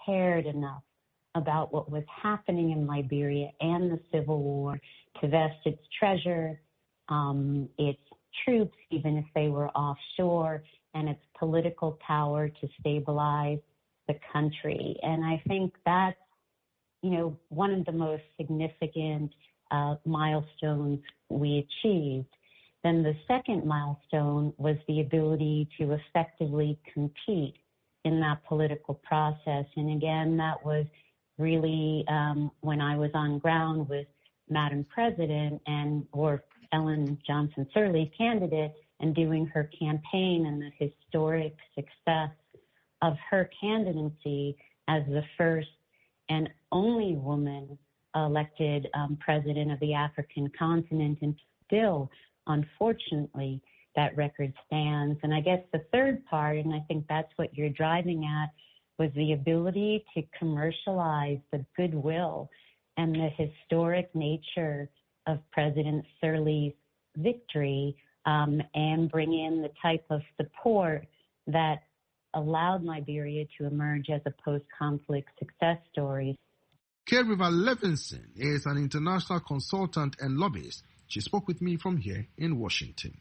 cared enough about what was happening in Liberia and the Civil War to vest its treasure, its troops, even if they were offshore, and its political power to stabilize the country. And I think that's, one of the most significant milestones we achieved. Then the second milestone was the ability to effectively compete in that political process. And again, that was really when I was on ground with Madam President or Ellen Johnson Sirleaf candidate and doing her campaign and the historic success of her candidacy as the first and only woman elected president of the African continent. And still, unfortunately, that record stands. And I guess the third part, and I think that's what you're driving at, was the ability to commercialize the goodwill and the historic nature of President Sirleaf's victory and bring in the type of support that allowed Liberia to emerge as a post-conflict success story. Kate River Levinson is an international consultant and lobbyist. She spoke with me from here in Washington.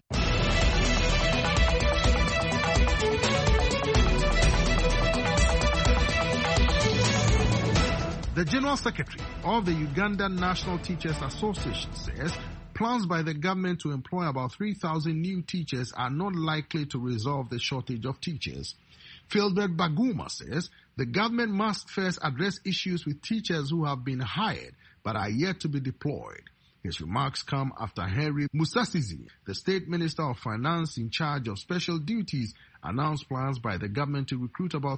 The General Secretary of the Ugandan National Teachers Association says plans by the government to employ about 3,000 new teachers are not likely to resolve the shortage of teachers. Philbert Baguma says the government must first address issues with teachers who have been hired but are yet to be deployed. His remarks come after Henry Musasizi, the State Minister of Finance in charge of special duties, announced plans by the government to recruit about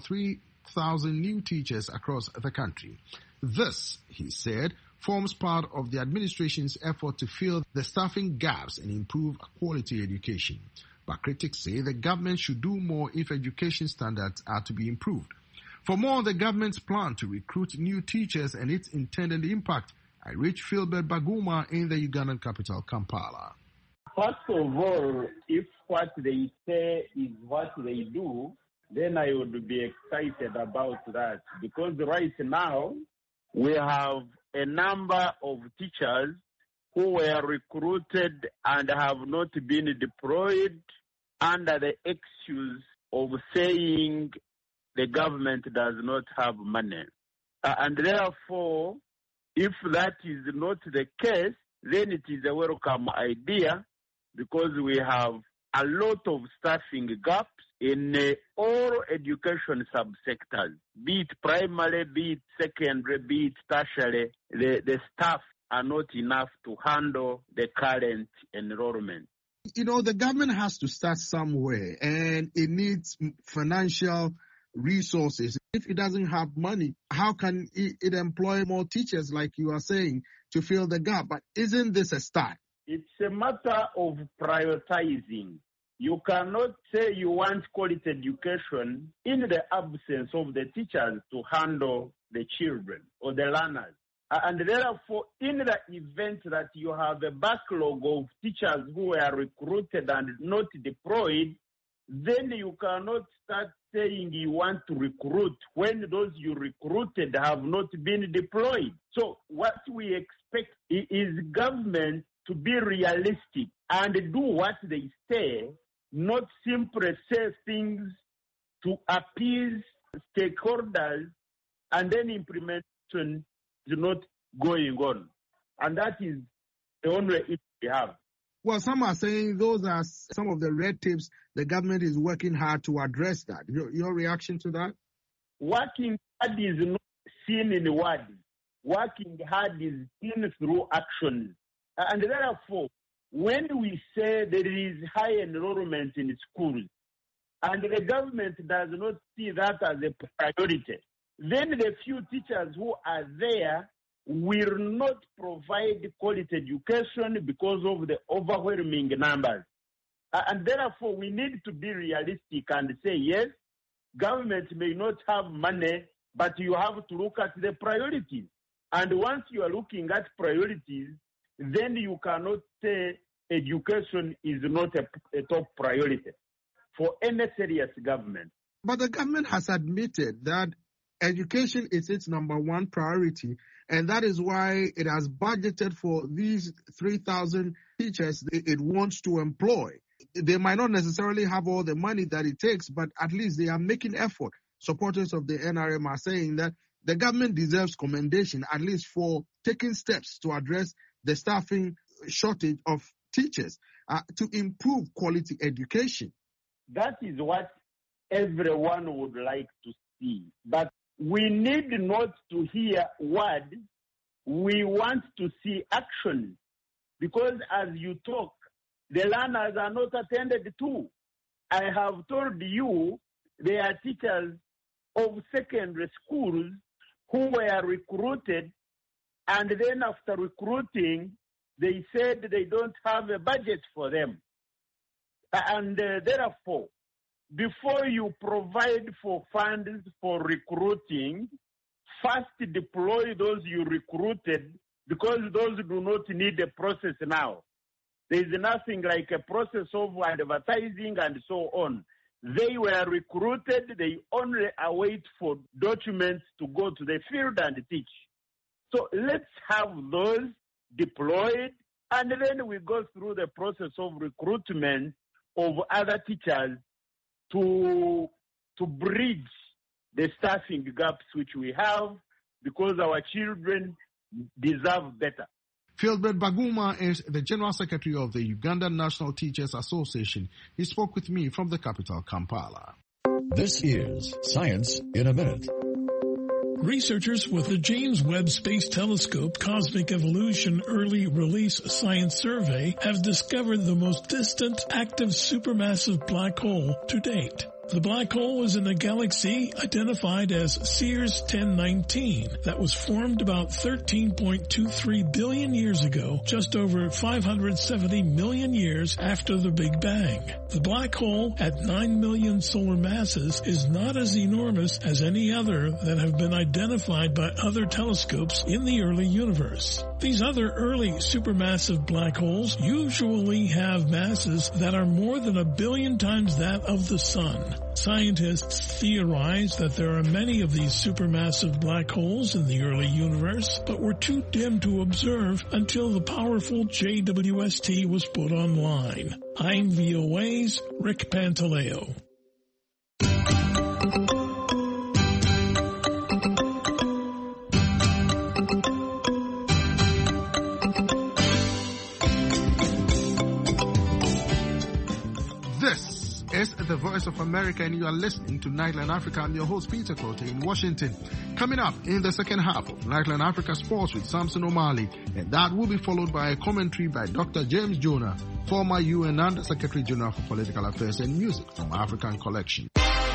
3,000 new teachers across the country. This, he said, forms part of the administration's effort to fill the staffing gaps and improve quality education. But critics say the government should do more if education standards are to be improved. For more on the government's plan to recruit new teachers and its intended impact, I reached Philbert Baguma in the Ugandan capital, Kampala. First of all, if what they say is what they do, then I would be excited about that. Because right now, we have a number of teachers who were recruited and have not been deployed under the excuse of saying the government does not have money. And therefore, if that is not the case, then it is a welcome idea because we have a lot of staffing gaps in all education subsectors, be it primary, be it secondary, be it tertiary. The staff are not enough to handle the current enrollment. The government has to start somewhere and it needs financial resources. If it doesn't have money, how can it employ more teachers, like you are saying, to fill the gap? But isn't this a start? It's a matter of prioritizing. You cannot say you want quality education in the absence of the teachers to handle the children or the learners. And therefore, in the event that you have a backlog of teachers who are recruited and not deployed, then you cannot start saying you want to recruit when those you recruited have not been deployed. So what we expect is government to be realistic and do what they say, not simply say things to appease stakeholders and then implementation is not going on. And that is the only issue we have. Well, some are saying those are some of the red tapes the government is working hard to address that. Your reaction to that? Working hard is not seen in words. Working hard is seen through action. And therefore, when we say there is high enrollment in schools and the government does not see that as a priority, then the few teachers who are there will not provide quality education because of the overwhelming numbers. And therefore, we need to be realistic and say, yes, government may not have money, but you have to look at the priorities. And once you are looking at priorities, then you cannot say education is not a top priority for any serious government. But the government has admitted that education is its number one priority, and that is why it has budgeted for these 3,000 teachers it wants to employ. They might not necessarily have all the money that it takes, but at least they are making effort. Supporters of the NRM are saying that the government deserves commendation, at least for taking steps to address the staffing shortage of teachers to improve quality education. That is what everyone would like to see. But we need not to hear words. We want to see action. Because as you talk, the learners are not attended to. I have told you there are teachers of secondary schools who were recruited, and then after recruiting, they said they don't have a budget for them. And therefore, before you provide for funds for recruiting, first deploy those you recruited, because those do not need a process now. There is nothing like a process of advertising and so on. They were recruited, they only await for documents to go to the field and teach. So let's have those deployed, and then we go through the process of recruitment of other teachers to bridge the staffing gaps which we have, because our children deserve better. Philbert Baguma is the General Secretary of the Ugandan National Teachers Association. He spoke with me from the capital, Kampala. This is Science in a Minute. Researchers with the James Webb Space Telescope Cosmic Evolution Early Release Science Survey have discovered the most distant active supermassive black hole to date. The black hole is in a galaxy identified as Sears 1019 that was formed about 13.23 billion years ago, just over 570 million years after the Big Bang. The black hole at 9 million solar masses is not as enormous as any other that have been identified by other telescopes in the early universe. These other early supermassive black holes usually have masses that are more than 1 billion times that of the Sun. Scientists theorize that there are many of these supermassive black holes in the early universe, but were too dim to observe until the powerful JWST was put online. I'm VOA's Rick Pantaleo. Is the Voice of America, and you are listening to Nightline Africa. I'm your host, Peter Kote, in Washington. Coming up in the second half of Nightline Africa Sports with Samson O'Malley, and that will be followed by a commentary by Dr. James Jonah, former UN Under Secretary General for Political Affairs and Music from African Collection.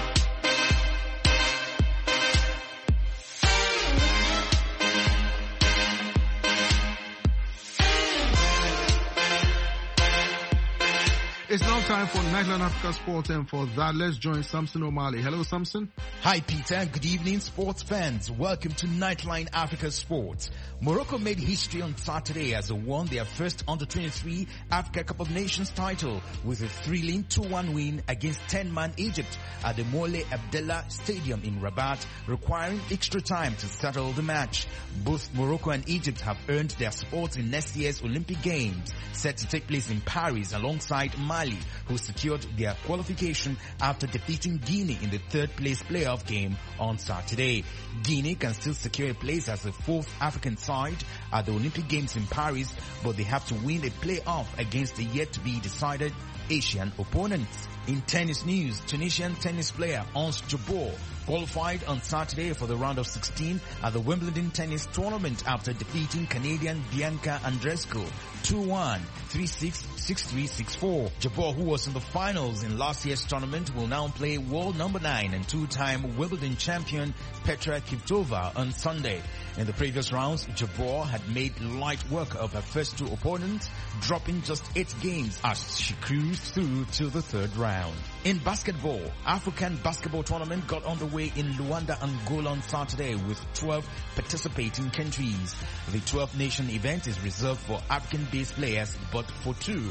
It's now time for Nightline Africa Sports, and for that, let's join Samson O'Malley. Hello, Samson. Hi, Peter. Good evening, sports fans. Welcome to Nightline Africa Sports. Morocco made history on Saturday as they won their first Under-23 Africa Cup of Nations title with a thrilling 2-1 win against 10-man Egypt at the Moulay Abdellah Stadium in Rabat, requiring extra time to settle the match. Both Morocco and Egypt have earned their spots in next year's Olympic Games, set to take place in Paris alongside Mali, who secured their qualification after defeating Guinea in the third-place playoff game on Saturday. Guinea can still secure a place as the fourth African side at the Olympic Games in Paris, but they have to win a playoff against the yet-to-be-decided Asian opponents. In tennis news, Tunisian tennis player Ons Jabeur qualified on Saturday for the round of 16 at the Wimbledon tennis tournament after defeating Canadian Bianca Andreescu 2-1, 3-6, 6-3, 6-4. Jabeur, who was in the finals in last year's tournament, will now play world number 9 and two-time Wimbledon champion Petra Kvitova on Sunday. In the previous rounds, Jabeur had made light work of her first two opponents, dropping just 8 games as she cruised through to the third round. In basketball, African basketball tournament got underway in Luanda, Angola on Saturday with 12 participating countries. The 12-nation event is reserved for African-based players, but for 2.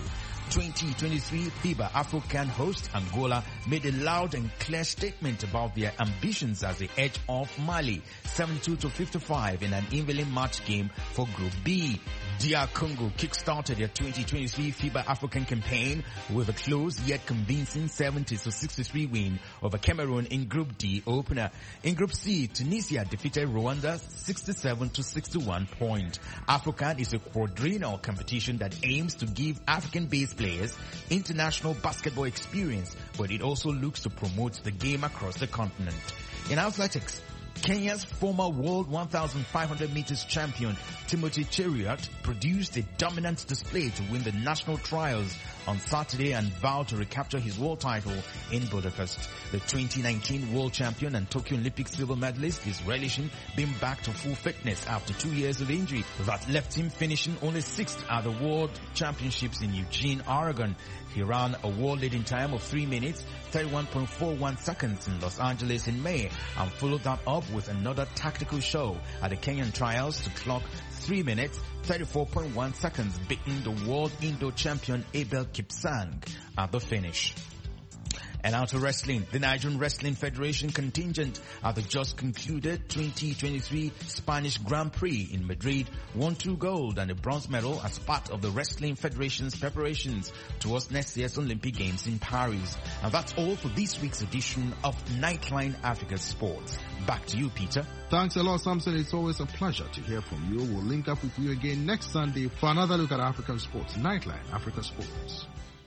2023 FIBA AfroCan host Angola made a loud and clear statement about their ambitions as they edge off Mali 72-55 in an evenly matched game for Group B. DR Congo kickstarted their 2023 FIBA AfroCan campaign with a close yet convincing 70-63 win over Cameroon in Group D opener. In Group C, Tunisia defeated Rwanda 67-61 points. AfroCan is a quadrennial competition that aims to give African-based players international basketball experience, but it also looks to promote the game across the continent. In athletics, Kenya's former world 1,500 meters champion Timothy Cheruiyot produced a dominant display to win the national trials on Saturday and vowed to recapture his world title in Budapest. The 2019 world champion and Tokyo Olympic silver medalist is relishing being back to full fitness after 2 years of injury that left him finishing only 6th at the World Championships in Eugene, Oregon. He ran a world-leading time of 3 minutes, 31.41 seconds in Los Angeles in May and followed that up with another tactical show at the Kenyan trials to clock 3 minutes, 34.1 seconds, beating the world Indo champion Abel Kipsang at the finish. And out of wrestling, the Nigerian Wrestling Federation contingent at the just concluded 2023 Spanish Grand Prix in Madrid won 2 gold and a bronze medal as part of the Wrestling Federation's preparations towards next year's Olympic Games in Paris. And that's all for this week's edition of Nightline Africa Sports. Back to you, Peter. Thanks a lot, Samson. It's always a pleasure to hear from you. We'll link up with you again next Sunday for another look at African sports. Nightline Africa Sports.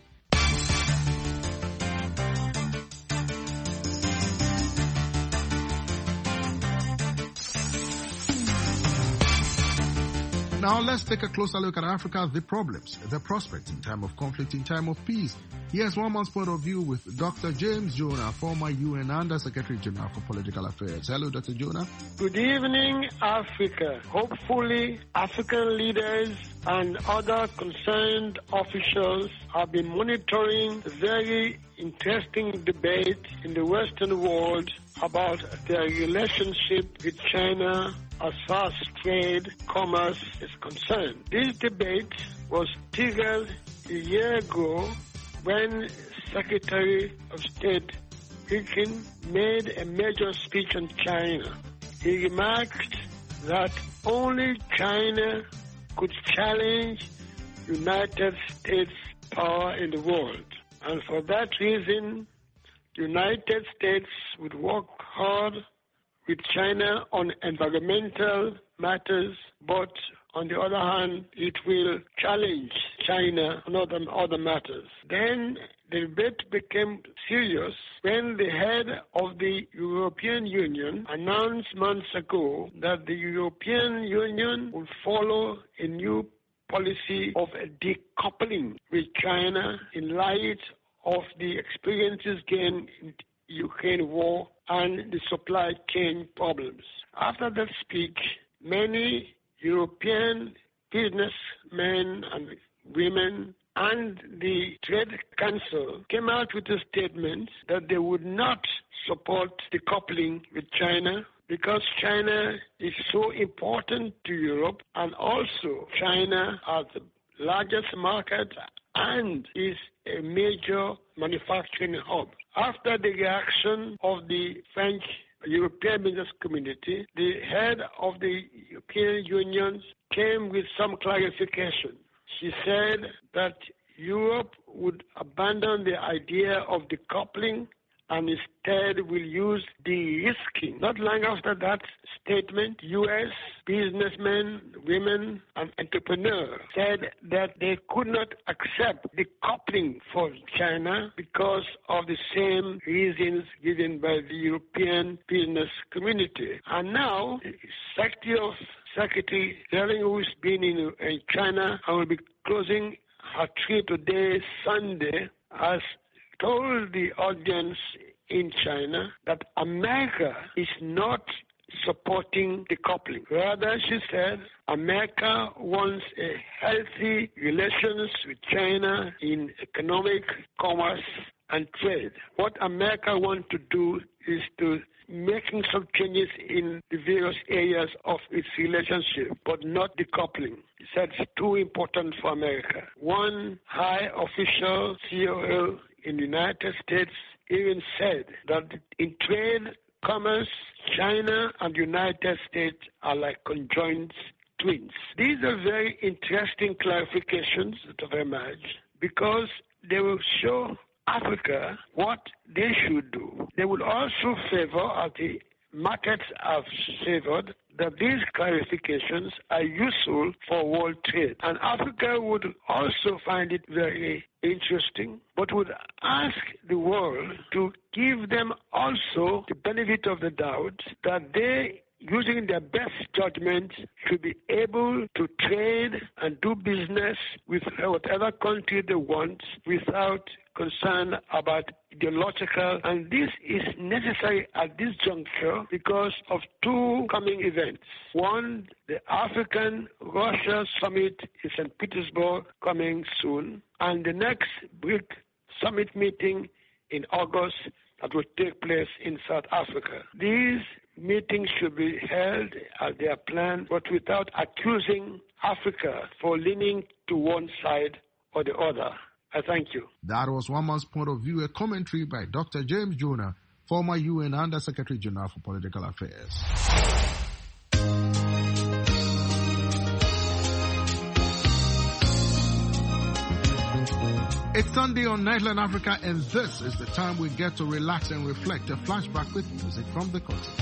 Now let's take a closer look at Africa, the problems, the prospects in time of conflict, in time of peace. Here's one man's point of view with Dr. James Jonah, former UN Under Secretary General for Political Affairs. Hello, Dr. Jonah. Good evening, Africa. Hopefully, African leaders and other concerned officials have been monitoring the very interesting debate in the Western world about their relationship with China as far as trade, commerce is concerned. This debate was triggered a year ago when Secretary of State Blinken made a major speech on China. He remarked that only China could challenge United States power in the world. And for that reason, the United States would work hard with China on environmental matters, but on the other hand, it will challenge China on other matters. Then the debate became serious when the head of the European Union announced months ago that the European Union will follow a new policy of decoupling with China in light of the experiences gained in the Ukraine war and the supply chain problems. After that speech, many European businessmen and women and the Trade Council came out with a statement that they would not support decoupling with China because China is so important to Europe, and also China has the largest market and is a major manufacturing hub. After the reaction of the French European business community, the head of the European Union came with some clarification. She said that Europe would abandon the idea of decoupling and instead will use de-risking. Not long after that statement, U.S. businessmen, women, and entrepreneurs said that they could not accept decoupling for China because of the same reasons given by the European business community. And now, Secretary Zhang, who's been in China and will be closing her trip today, Sunday, has told the audience in China that America is not supporting decoupling. Rather, she said, America wants a healthy relations with China in economic, commerce, and trade. What America wants to do is to making some changes in the various areas of its relationship, but not decoupling. That's too important for America. One high official COO in the United States even said that in trade, commerce, China and the United States are like conjoined twins. These are very interesting clarifications that have emerged because they will show Africa what they should do. They will also favor, as the markets have favored, that these clarifications are useful for world trade. And Africa would also find it very interesting, but would ask the world to give them also the benefit of the doubt that they, using their best judgment, should be able to trade and do business with whatever country they want without concern about ideological. And this is necessary at this juncture because of two coming events. One, the African-Russia summit in St. Petersburg coming soon, and the next BRIC summit meeting in August that will take place in South Africa. These meetings should be held as they are planned, but without accusing Africa for leaning to one side or the other. I thank you. That was one man's point of view, a commentary by Dr. James Jonah, former UN Under-Secretary General for Political Affairs. It's Sunday on Nightline Africa, and this is the time we get to relax and reflect. A flashback with music from the continent.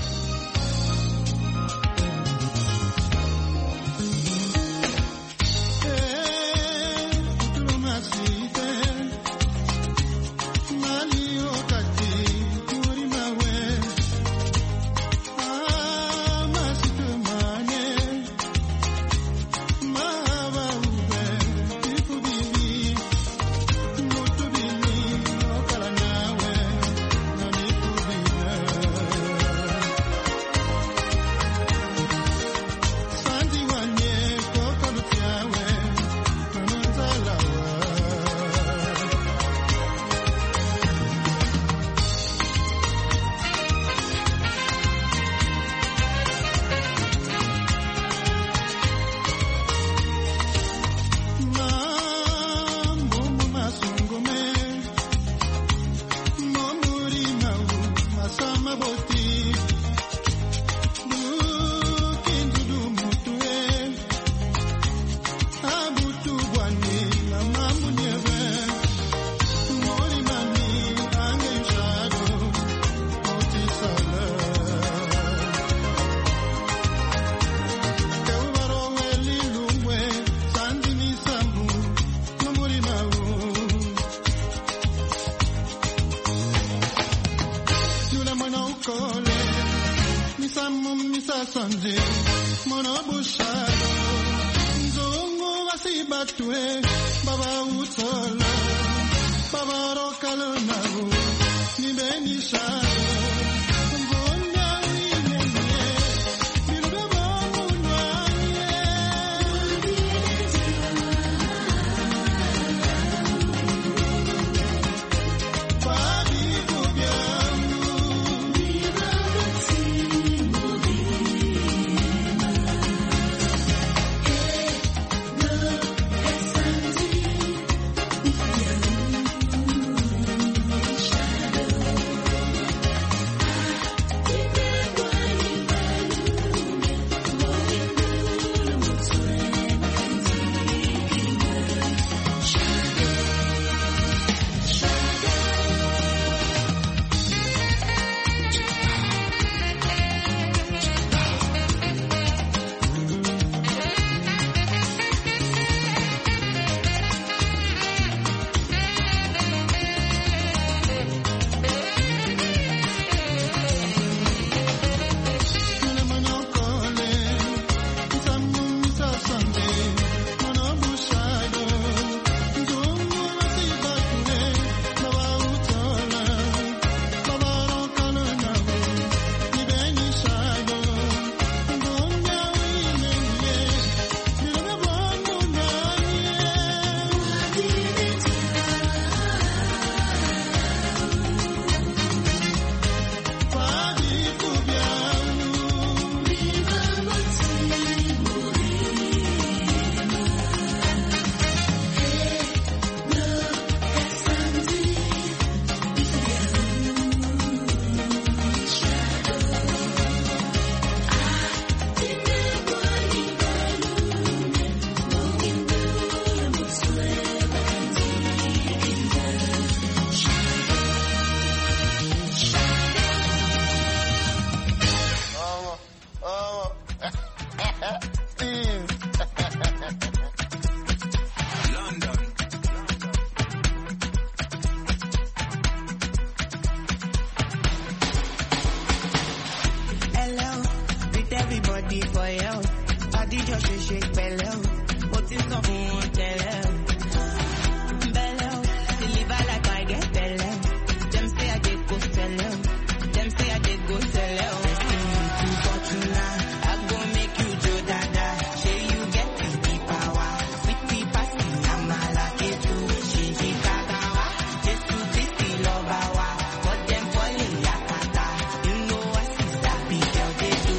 be for you. I did your shake belly. What is up for tell belly? Deliver like I get belly. Them say I did go tell them. Them say I did go tell them. Fortuna, I go make you do dada. Say you get the power. Sweet pea passy, I'm a lucky too. Shinji kagawa, just to the lobawa. But them falling yakata. You know what is that big girl they do.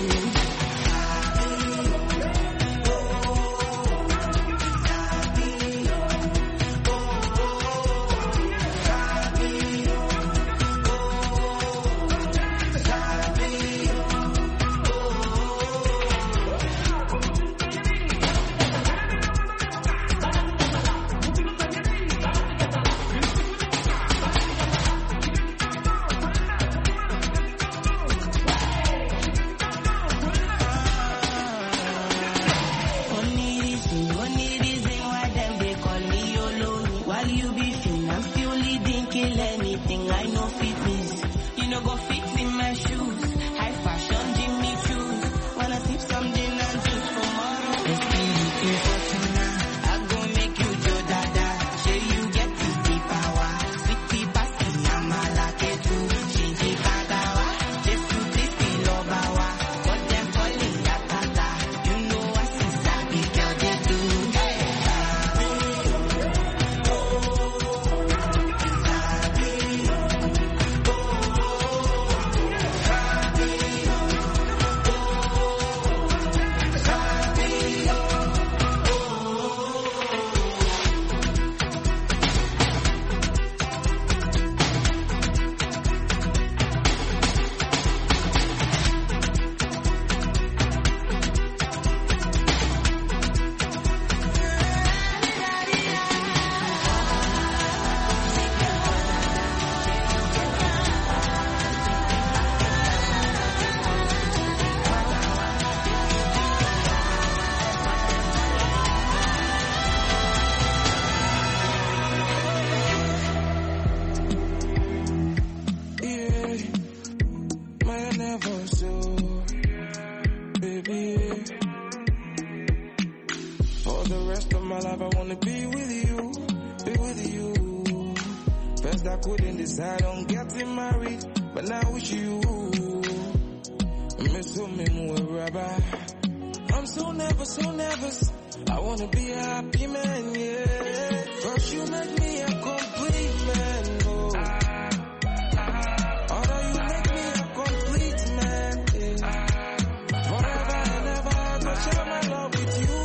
Only reason why them they call me YOLO. While you be fin, I'm purely didn't kill anything. I know fitness. You know go fit in my shoes. High fashion Jimmy shoes. Wanna sip some gin and juice tomorrow. Let's be looking for tonight. I go make you do dada. Say you get the power. Sweet pea passy, I'm a lucky too. Shinji kagawa, just to the lobawa. But them falling yakata. You know what is that big girl they do. My never so, baby. For the rest of my life, I wanna be with you, be with you. First I couldn't decide on getting married, but now with you. I'm so nervous. I wanna be a happy man, yeah. Cause you make me a complete man, oh. Although you make me a complete man, yeah. Forever and ever, I go share my love with you.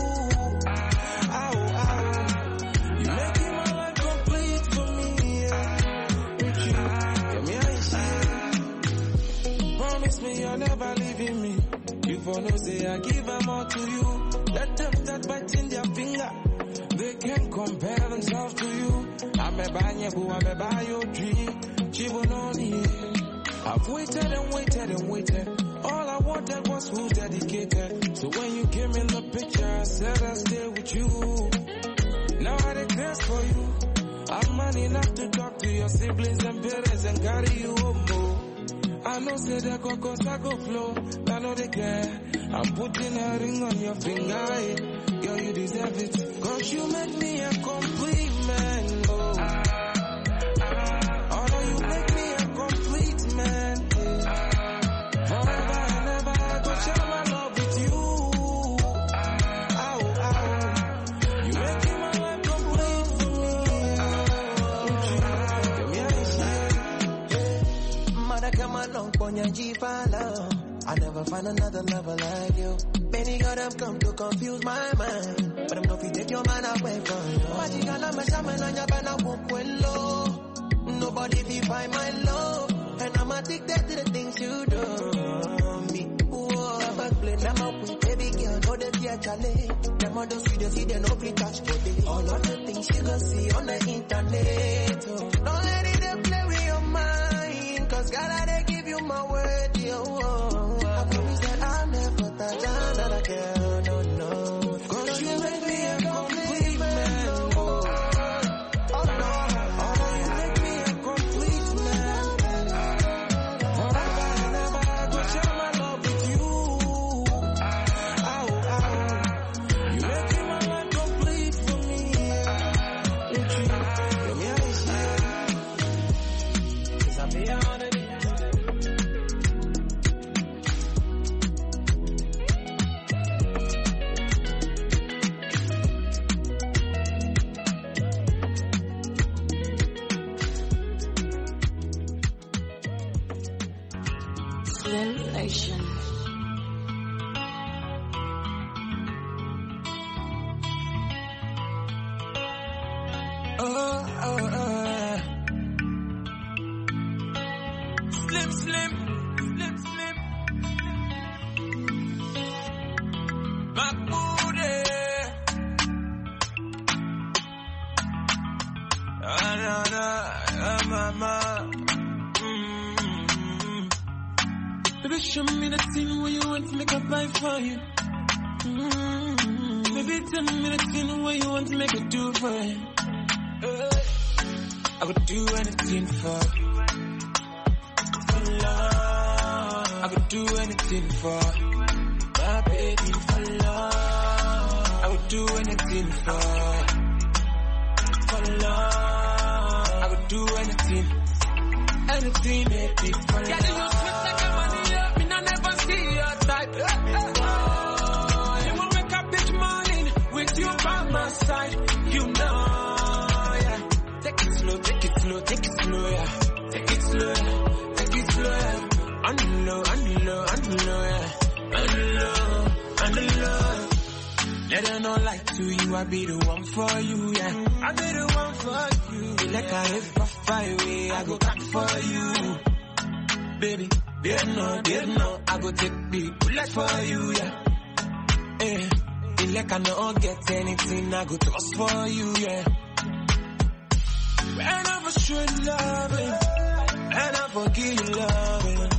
You making my life complete for me, yeah. With you, get me how you promise me you're never leaving me. You for no say I give them all to you. Let them start biting their finger. They can't compare themselves to you. I'm a banyabu, I'm a bio dream. Chibononi. I've waited. All I wanted was who's dedicated. So when you came in the picture, I said I'll stay with you. Now I declare for you. I'm man enough to talk to your siblings and parents and carry you home. I know say the cocos I go flow. I know they care. I'm putting a ring on your finger. Girl, you deserve it. Cause you make me a complete man. Oh. Although you make me a complete man. Forever and ever, I go share my love with you. You making my life complete for me. Mother, come along, ponya jipala. I never find another lover like you. Many of them come to confuse my mind, but I'm not fit take your man away from you. Magical, I'm a shaman and you're gonna walk well. Nobody be find my love, and I'm addicted to the things you do. Me, whoa, back play, I'm up with baby girl, know the fear challenge. Them on the studio, see they no free touch for day. All of the things you gonna see on the internet. Oh. Don't let it play with your mind, cause God, I give you my word, yo. I promise that I'll never touch another girl, no. Cause you make me a complete man, oh. Oh no, you make me a complete man. Forever and ever, I go share my love with you. show me the thing where you want to make a buy for you. Baby, tell me the thing where you want to make a do for you. I would do anything for love. I would do anything for my baby, for love. I would do anything for love. I would do anything, baby, for love. Yeah, you sweet like a money up, me I never see your type. You won't wake up each morning with you by my side, you know. Take it slow, take it slow, take it slow, yeah. Take it slow, take it slow, yeah. On the low, on the low, on the low, yeah. On the low, on the low. Let her know like to you, I be the one for you, yeah. I be the one for you. Be like I live for 5 way, I go back for you. Baby, they know, I go take big bullet for you, yeah. Eh, be like I don't get anything, I go toss for you, yeah. And I for sure loving, and I forgive you loving.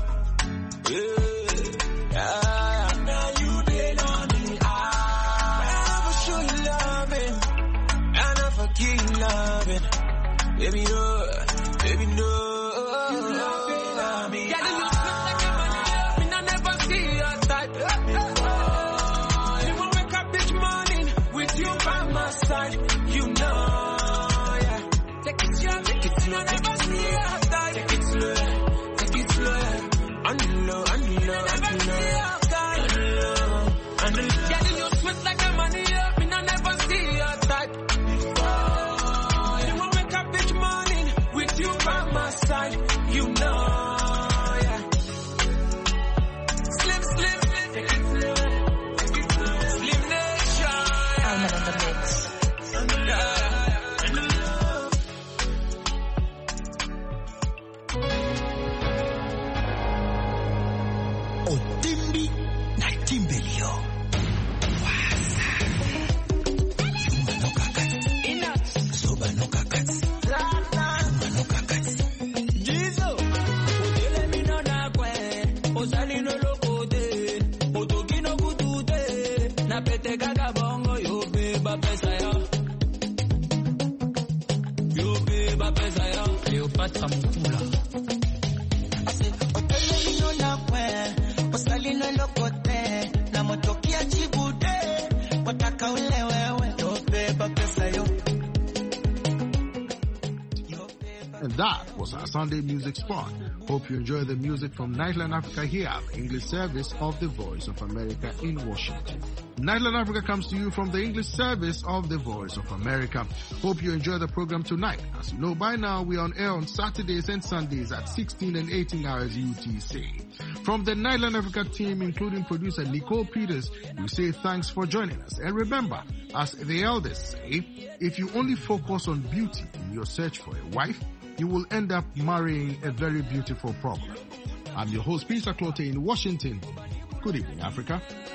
Yeah, now you did on me. And I for sure loving, and I forgive you loving. Baby, no, baby, no. You love me. Yeah, you look like a money up, and I never see your type. You won't wake up each morning with you by my side, you know. Take it slow, take it slow, take it slow, take it slow, take it slow, on the low, on the low, on the low, on the low. Yeah, you sweat like a money up, and I never see your type. You won't wake up each morning with you by my side, you know, yeah. Slim, slim, take it slow, Slim Nation. I'm in the mix. Otimbi na Timbelio. Wasa. Yuma no kakati. Soba no kakati. Yuma no kakati. Jizo. Odele mi no na kwe. Osali no lokote. Otoki no kutute. Na pete kaka bongo. Yo beba pesa ya. Yo beba pesa ya. Cleopatra Mukula. And that was our Sunday music spot. Hope you enjoy the music from Nightline Africa here at the English service of the Voice of America in Washington. Nightline Africa comes to you from the English service of the Voice of America. Hope you enjoy the program tonight. As you know by now, we are on air on Saturdays and Sundays at 16 and 18 hours UTC. From the Nightline Africa team, including producer Nicole Peters, we say thanks for joining us. And remember, as the elders say, if you only focus on beauty in your search for a wife, you will end up marrying a very beautiful problem. I'm your host, Peter Clote in Washington. Good evening, Africa.